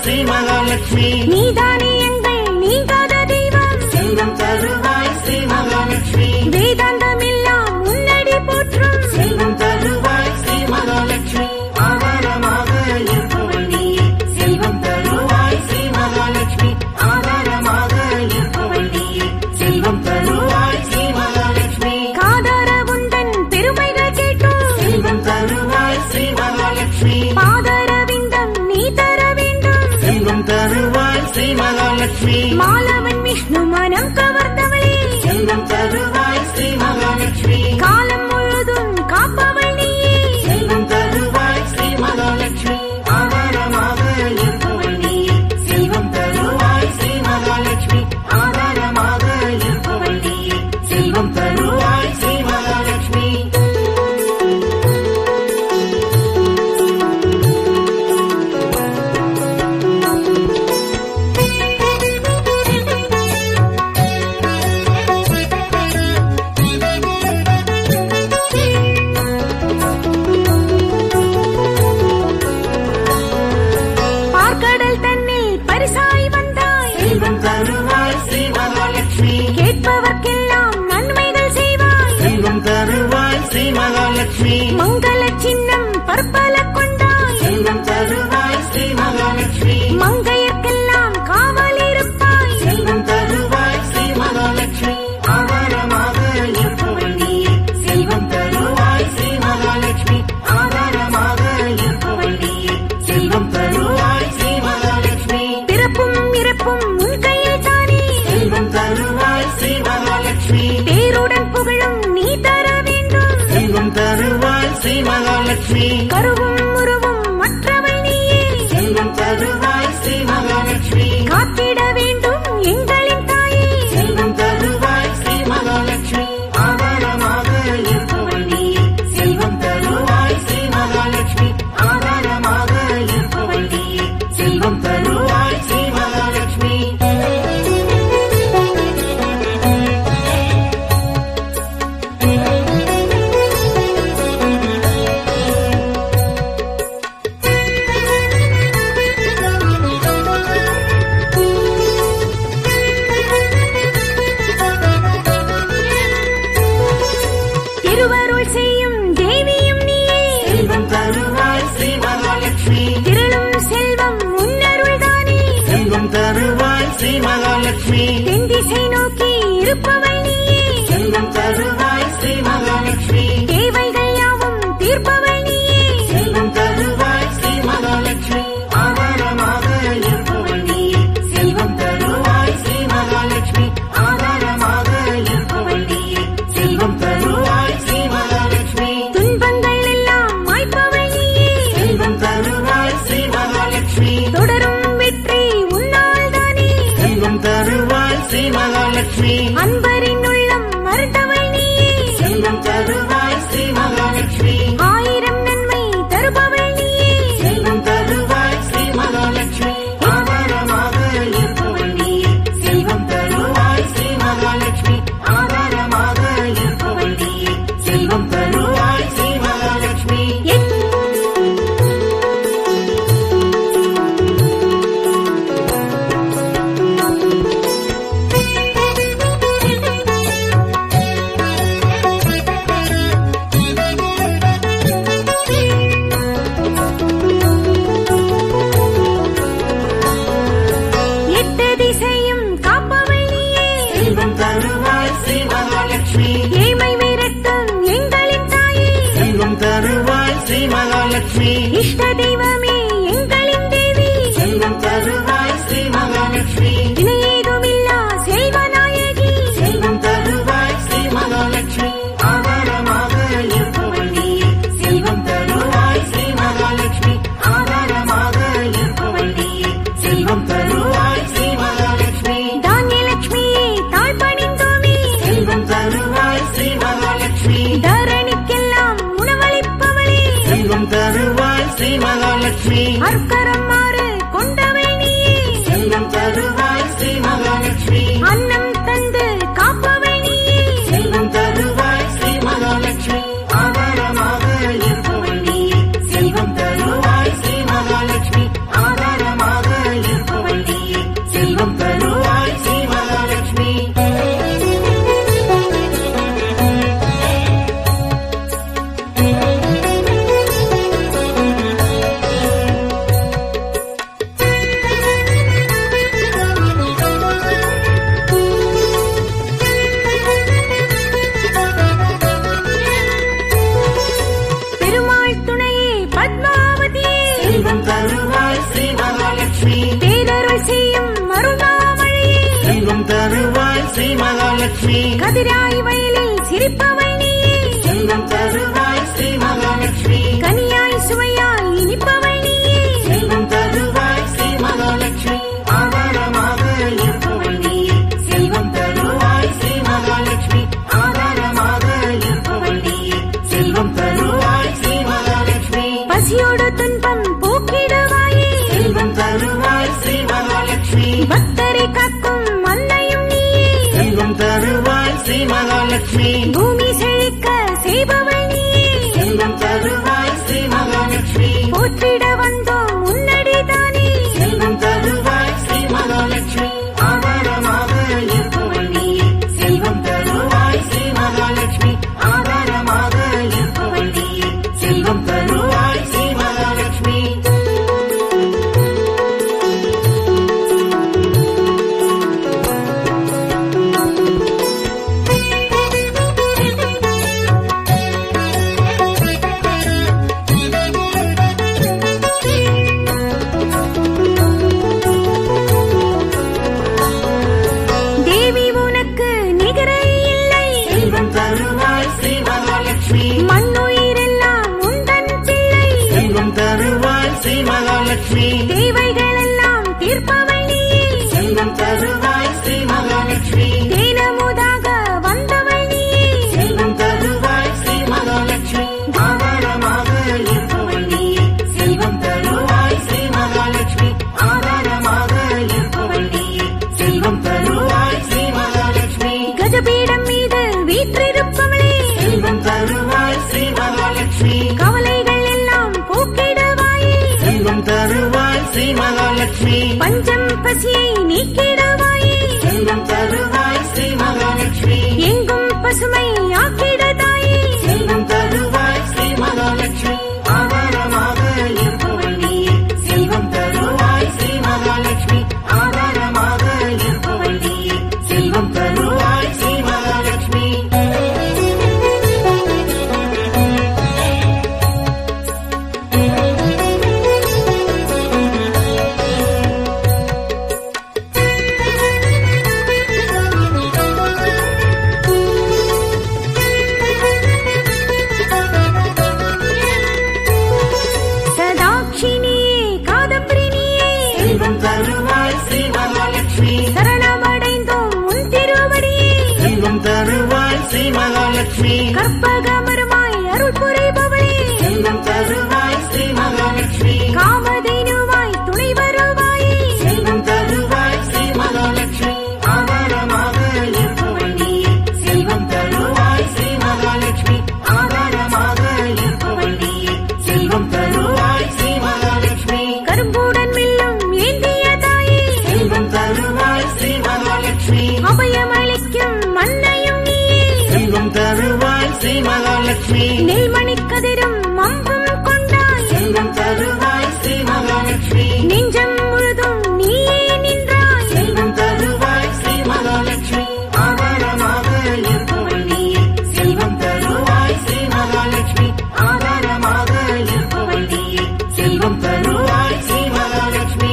ஸ்ரீ மகாலட்சுமி நீதானே எங்கள் நீங்காத தெய்வம் செல்வம் தருவாய் ஸ்ரீ மகாலட்சுமி வேதாந்தம் எல்லாம் முன்னடி போற்றும் செல்வம் தருவாய் ஸ்ரீ மகாலட்சுமி ஆதாரமாக இருப்பவள் நீயே செல்வம் தருவாய் ஸ்ரீ மகாலட்சுமி ஆதாரமாக இருப்பவள் நீயே செல்வம் தருவாய் ஸ்ரீ மகாலட்சுமி காதார உந்தன் பெருமைகள் கேட்டோம் செல்வம் தருவாய் ஸ்ரீ மகாலட்சுமி பாதாரவிந்தம் நீ தர வேண்டும் செல்வம் தருவாய் ஸ்ரீ மகாலட்சுமி மாலவன் விஷ்ணு மனம் கவர்ந்தவளே செல்வம் தருவாய் ஸ்ரீ மகாலட்சுமி காலம் முழுதும் காப்பவள் நீயே செல்வம் தருவாய் ஸ்ரீ மகாலட்சுமி ஆதாரமாக இருப்பவள் நீயே செல்வம் தருவாய் ஸ்ரீ மகாலட்சுமி ஆதாரமாக இருப்பவள் நீயே செல்வம் தருவாய் ஸ்ரீ மகாலட்சுமி பார்க்கடல் தன்னில் பரிசாய் வந்தாய் செல்வம் தருவாய் ஸ்ரீ மகாலட்சுமி கேட்பவர்க்கெல்லாம் நன்மைகள் செய்வாய் செல்வம் தருவாய் ஸ்ரீ மகாலட்சுமி மங்கள சின்னம் பற்பல கொண்டாய் செல்வம் தருவாய் ஸ்ரீ மகாலட்சுமி மங்கையர்க்கெல்லாம் காவல் இருப்பாய் செல்வம் தருவாய் ஸ்ரீ மகாலட்சுமி ஆதாரமாக இருப்பவள் நீயே செல்வம் தருவாய் ஸ்ரீ மகாலட்சுமி ஆதாரமாக இருப்பவள் நீயே செல்வம் தருவாய் ஸ்ரீ மகாலட்சுமி பிறப்பும் இறப்பும் உன் கையில் தானே செல்வம் தருவாய் ஸ்ரீ மகாலட்சுமி பேருடன் புகழும் நீ தர வேண்டும் செல்வம் தருவாய் ஸ்ரீ மகாலட்சுமி கருவும் உருவும் மற்றவள் நீயே செல்வம் தருவாய் ஸ்ரீ மகாலட்சுமி காத்திட வேண்டும் எங்களின் தாயே செல்வம் தருவாய் ஸ்ரீ மகாலட்சுமி ஆதாரமாக இருப்பவள் நீயே செல்வம் தருவாய் ஸ்ரீ மகாலட்சுமி ஆதாரமாக இருப்பவள் நீயே செல்வம் தருவாய் ஸ்ரீ மகாலட்சுமி திருவருள் செய்யும் தேவியும் நீயே செல்வம் தருவாய் ஸ்ரீ மகாலட்சுமி திரளும் செல்வம் உன்னருள் தானே செல்வம் தருவாய் ஸ்ரீ மகாலட்சுமி தென் திசை நோக்கி இருப்பவள் நீயே செல்வம் தருவாய் ஸ்ரீ மகாலட்சுமி தேவைகள் யாவும் தீர்ப்பவள் நீயே செல்வம் தருவாய் ஸ்ரீ மகாலட்சுமி ஆதாரமாக இருப்பவள் நீயே செல்வம் தருவாய் ஸ்ரீ மகாலட்சுமி ஆதாரமாக இருப்பவள் நீயே செல்வம் தருவாய் ஸ்ரீ மகாலட்சுமி துன்பங்கள் எல்லாம் மாய்ப்பவள் நீயே செல்வம் தருவாய் ஸ்ரீ மகாலட்சுமி தொடரும் வெற்றி உன்னால் தானே செல்வம் தருவாய் ஸ்ரீ மகாலட்சுமி அன்பரின் உள்ளம் மறுத்தவள் நீயே செல்வம் தருவாய் ஸ்ரீ மகாலட்சுமி ஆயிரம் நன்மை தருபவள் நீயே செல்வம் தருவாய் ஸ்ரீ மகாலட்சுமி ஆதாரமாக இருப்பவள் நீயே செல்வம் தருவாய் ஸ்ரீ மகாலட்சுமி ஆதாரமாக இருப்பவள் நீயே செல்வம் தருவாய் ஸ்ரீ மகாலட்சுமி எட்டு திசையும் காப்பவள் நீயே செல்வம் தருவாய் ஸ்ரீ மகாலட்சுமி ஏமை விரட்டும் எங்களின் தாயே செல்வம் தருவாய் ஸ்ரீ மகாலட்சுமி இஷ்ட தெய்வமே எங்களின் தேவி செல்வம் தருவாய் ஸ்ரீ மகாலட்சுமி இணையேதுமில்லா செல்வநாயகி செல்வம் தருவாய் ஸ்ரீ மகாலட்சுமி ஆதாரமாக இருப்பவள் நீயே செல்வம் தருவாய் ஸ்ரீ மகாலட்சுமி ஆதாரமாக இருப்பவள் நீயே செல்வம் தருவாய் ஸ்ரீ மகாலட்சுமி தானியலட்சுமியே தாழ் பணிந்தோமே செல்வம் தருவாய் ஸ்ரீ மகாலட்சுமி தரணிக்கெல்லாம் உணவளிப்பவளே செல்வம் தருவாய் ஸ்ரீ மகாலட்சுமி அற்கரம் மாறு கொண்டவள் நீயே செல்வம் தருவாய் ஸ்ரீ மகாலட்சுமி அன்னம் தந்து காப்பவள் நீயே செல்வம் தருவாய் ஸ்ரீ மகாலட்சுமி ஆதாரமாக இருப்பவள் நீயே செல்வம் தருவாய் ஸ்ரீ மகாலட்சுமி ஆதாரமாக மகாலட்சுமி கதிராய் வயலில் சிரிப்பவள் நீயே செல்வம் தருவாய் ஸ்ரீ மகாலட்சுமி கனியாய் சுவையாய் இனிப்பவள் நீயே செல்வம் தருவாய் ஸ்ரீ மகாலட்சுமி ஆதாரமாக இருப்பவள் நீயே செல்வம் தருவாய் ஸ்ரீ மகாலட்சுமி ஆதாரமாக இருப்பவள் நீயே செல்வம் தருவாய் ஸ்ரீ மகாலட்சுமி பசியோடு துன்பம் போக்கிடுவாயே செல்வம் தருவாய் ஸ்ரீ மகாலட்சுமி பக்தரை காக்கும் அன்னையும் நீயே செல்வம் தருவாய் ஸ்ரீ மகாலட்சுமி பூமி செழிக்க செய்பவள் நீயே செல்வம் தருவாய் ஸ்ரீ மகாலட்சுமி போற்றிட வந்தோம் உன்னடிதானே செல்வம் தருவாய் ஸ்ரீ மகாலட்சுமி ஆதாரமாக இருப்பவள் நீயே செல்வம் தருவாய் ஸ்ரீ மகாலட்சுமி ஆதாரமாக இருப்பவள் நீயே செல்வம் தருவாய் ஸ்ரீ மகாலட்சுமி தேவி உனக்கு நிகரே இல்லை செல்வம் தருவாய் ஸ்ரீ மகாலட்சுமி மண்ணுயிரெல்லாம் உந்தன் பிள்ளை செல்வம் தருவாய் ஸ்ரீ மகாலட்சுமி தேவைகள் எல்லாம் தீர்ப்பவள் நீயே செல்வம் தருவாய் ஸ்ரீ மகாலட்சுமி தேனமுதாக வந்தவள் நீயே செல்வம் தருவாய் ஸ்ரீ மகாலட்சுமி ஆதாரமாக இருப்பவள் நீயே செல்வம் தருவாய் ஸ்ரீ மகாலட்சுமி ஆதாரமாக இருப்பவள் நீயே செல்வம் தருவாய் ஸ்ரீ மகாலட்சுமி கஜபீடம் மீது வீற்றிருப்பவளே செல்வம் தருவாய் ஸ்ரீ மகாலட்சுமி கவலைகள் எல்லாம் போக்கிடுவாயே செல்வம் தருவாய் ஸ்ரீ மகாலட்சுமி பஞ்சம் பசியை நீக்கிடுவாயே செல்வம் தருவாய் ஸ்ரீ மகாலட்சுமி எங்கும் பசுமை ஆக்கிடுதாயே செல்வம் தருவாய் ஸ்ரீ மகாலட்சுமி ஆதாரமாக இருப்பவள் நீயே செல்வம் தருவாய் ஸ்ரீ மகாலட்சுமி ஆதாரமாக இருப்பவள் நீயே செல்வம் தருவாய் ஸ்ரீ மகாலட்சுமி சதாட்சினியே காதம்பிரினியே செல்வம் தருவாய் ஸ்ரீ மகாலட்சுமி சரணமடைந்தோம் உன் திருவடியே செல்வம் தருவாய் ஸ்ரீ மகாலட்சுமி கற்பகமரமாய் அருள் புரிபவளே செல்வம் தருவாய் ஸ்ரீ மகாலட்சுமி காமதேனுவாய் துணை வருவாயே செல்வம் தருவாய் ஸ்ரீ மகாலட்சுமி ஆதாரமாக இருப்பவள் நீயே செல்வம் தருவாய் ஸ்ரீ மகாலட்சுமி ஆதாரமாக இருப்பவள் நீயே செல்வம் தருவாய் ஸ்ரீ மகாலட்சுமி கரும்புடன் மில்லும் ஏந்திய தாயே செல்வம் தருவாய் ஸ்ரீ மகாலட்சுமி அபயமளிக்கும் மன்னையும் நீயே செல்வம் தருவாய் ஸ்ரீ மகாலட்சுமி நெல்மணி கதிரும் அம்பும் கொண்டாய் செல்வம் தருவாய் ஸ்ரீ மகாலட்சுமி நெஞ்சம் முழுதும் நீயே நின்றாய் செல்வம் தருவாய் ஸ்ரீ மகாலட்சுமி ஆதாரமாக இருப்பவள் நீயே செல்வம் தருவாய் ஸ்ரீ மகாலட்சுமி ஆதாரமாக இருப்பவள் நீயே செல்வம் தருவாய் ஸ்ரீ மகாலட்சுமி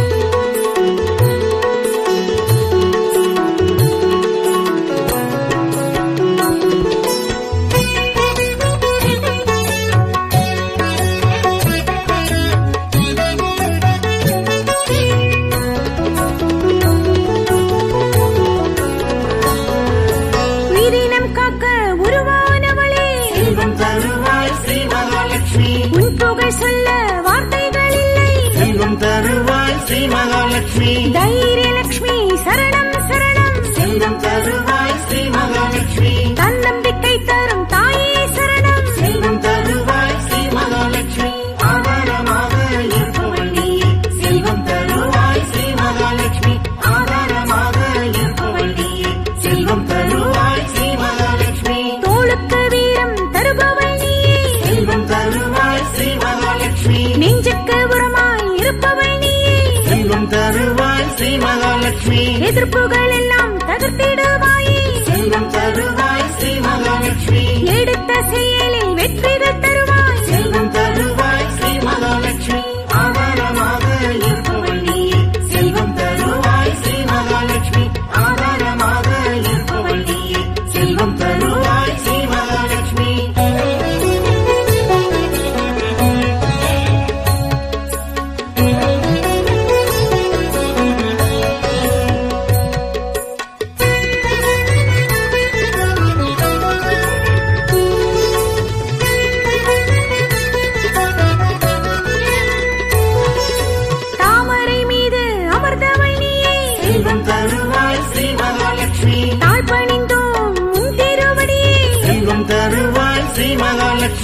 உயிரினம் காக்க உருவானவளே செல்வம் தருவாய் ஸ்ரீ மகாலட்சுமி உன் புகழ் சொல்ல வார்த்தைகள் இல்லை செல்வம் தருவாய் ஸ்ரீ மகாலட்சுமி தைரியலட்சுமி சரணம் சரணம் செல்வம் தருவாய் ஸ்ரீ மகாலட்சுமி தன்னம்பிக்கை தரும் தாயே சரணம் செல்வம் தருவாய் ஸ்ரீ மகாலட்சுமி ஆதாரமாக இருப்பவள் நீயே செல்வம் தருவாய் ஸ்ரீ மகாலட்சுமி ஆதாரமாக இருப்பவள் நீயே செல்வம் தருவாய் ஸ்ரீ மகாலட்சுமி தோளுக்கு வீரம் தருபவள் நீயே செல்வம் தருவாய் ஸ்ரீ மகாலட்சுமி நெஞ்சுக்கு உரமாய் இருப்பவள் நீயே செல்வம் தருவாய் ஸ்ரீ மகாலட்சுமி எதிர்ப்புகள் எல்லாம் தகர்த்திடுவாயே செல்வம் தருவாய் ஸ்ரீ மகாலட்சுமி எடுத்த செயலில் வெற்றிகள் தருவாய் செல்வம் தருவாய் ஸ்ரீ மகாலட்சுமி ஆதாரமாக இருப்பவள் நீயே செல்வம் தருவாய் ஸ்ரீ மகாலட்சுமி ஆதாரமாக இருப்பவள் நீயே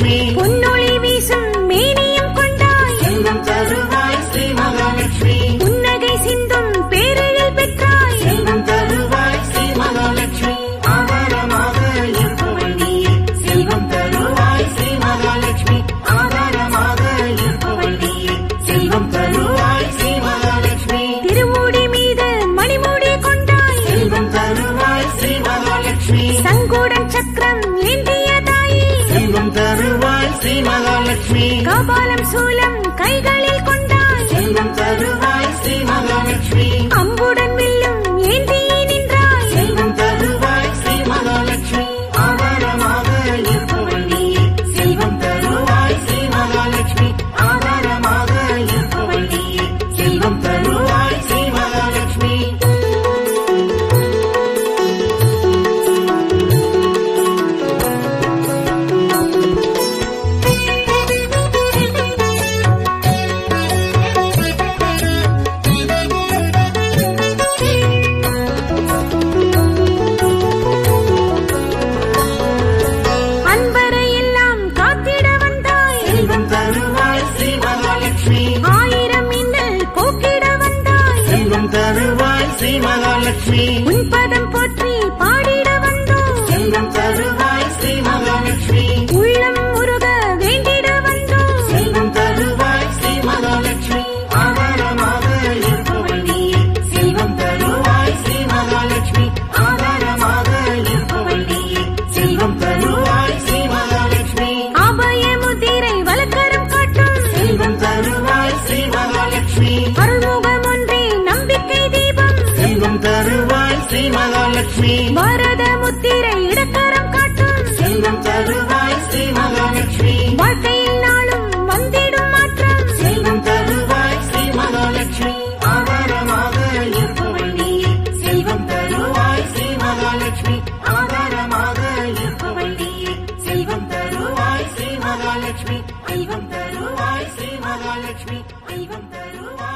மகாலட்சுமி பொன்னொளி வீசும் மேனியும் கொண்டாய் செல்வம் தருவாய் ஸ்ரீ மகாலட்சுமி புன்னகை சிந்தும் பேரெழில் பெற்றாய் செல்வம் தருவாய் ஸ்ரீ மகாலட்சுமி ஆதாரமாக இருப்பவள் நீயே செல்வம் தருவாய் ஸ்ரீ மகாலட்சுமி ஆதாரமாக இருப்பவள் நீயே செல்வம் தருவாய் ஸ்ரீ மகாலட்சுமி திருமூடி மீது மணிமூடி கொண்டாய் செல்வம் தருவாய் ஸ்ரீ மகாலட்சுமி சங்குடன் சக்கரம் ஏந்திய தாயே செல்வம் தருவாய் ஸ்ரீ மகாலட்சுமி கபாலம் சூலம் கைகளில் கொண்டாய் செல்வம் தருவாய் ஸ்ரீ மகாலட்சுமி அம்புடன் வில்லும் ஏந்தி நின்றாய் செல்வம் தருவாய் ஸ்ரீ மகாலட்சுமி ஆதாரமாக இருப்பவள் நீயே செல்வம் தருவாய் ஸ்ரீ மகாலட்சுமி ஆதாரமாக இருப்பவள் நீயே செல்வம் தருவாய் ஸ்ரீ மகாலட்சுமி அன்பரை எல்லாம் காத்திட வந்தாய் செல்வம் தருவாய் ஸ்ரீ மகாலட்சுமி ஆயிரம் மின்னல் போக்கிட வந்தாய் செல்வம் தருவாய் ஸ்ரீ மகாலட்சுமி உன் பதம் போற்றி பாடிட வந்தோம் செல்வம் தருவாய் ஸ்ரீ மகாலட்சுமி உள்ளம் உருக வேண்டிட வந்தோம் செல்வம் தருவாய் ஸ்ரீ மகாலட்சுமி ஆதாரமாக இருப்பவள் நீயே செல்வம் தருவாய் ஸ்ரீ மகாலட்சுமி ஆதாரமாக இருப்பவள் நீயே செல்வம் தருவாய் ஸ்ரீ மகாலட்சுமி அபய முதிரை வலக்கரம் காட்டும் செல்வம் தருவாய் ஸ்ரீ மகாலட்சுமி அருள்முகம் ஒன்றே நம்பிக்கை தீபம் செல்வம் தருவாய் ஸ்ரீ மகாலட்சுமி வரத முத்திரை இடக்கரம் காட்டும் செல்வம் தருவாய் ஸ்ரீ மகாலட்சுமி வாழ்க்கையில் நாளும் வந்திடும் மாற்றம் செல்வம் தருவாய் ஸ்ரீ மகாலட்சுமி ஆதாரமாக இருப்பவள் நீயே செல்வம் தருவாய் ஸ்ரீ மகாலட்சுமி ஆதாரமாக இருப்பவள் நீயே செல்வம் தருவாய் ஸ்ரீ மகாலட்சுமி செல்வம் தருவாய் ஸ்ரீ மகாலட்சுமி செல்வம் தருவாய்